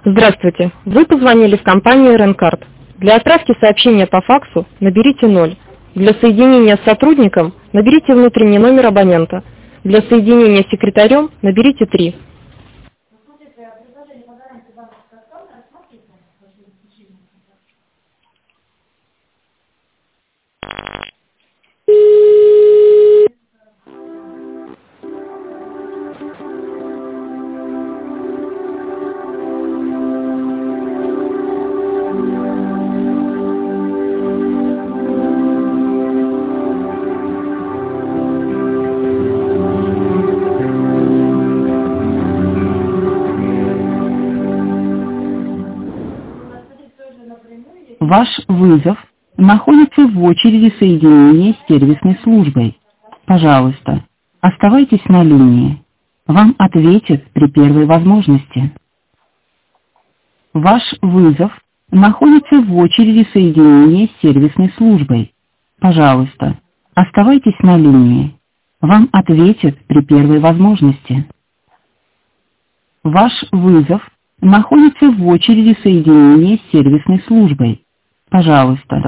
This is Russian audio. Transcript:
Здравствуйте. Вы позвонили в компанию Ренкард. Для отправки сообщения по факсу наберите 0. Для соединения с сотрудником наберите внутренний номер абонента. Для соединения с секретарем наберите 3. Ваш вызов находится в очереди соединения с сервисной службой. Пожалуйста, оставайтесь на линии. Вам ответят при первой возможности. Ваш вызов находится в очереди соединения с сервисной службой. Пожалуйста, оставайтесь на линии. Вам ответят при первой возможности. Ваш вызов находится в очереди соединения с сервисной службой. Пожалуйста,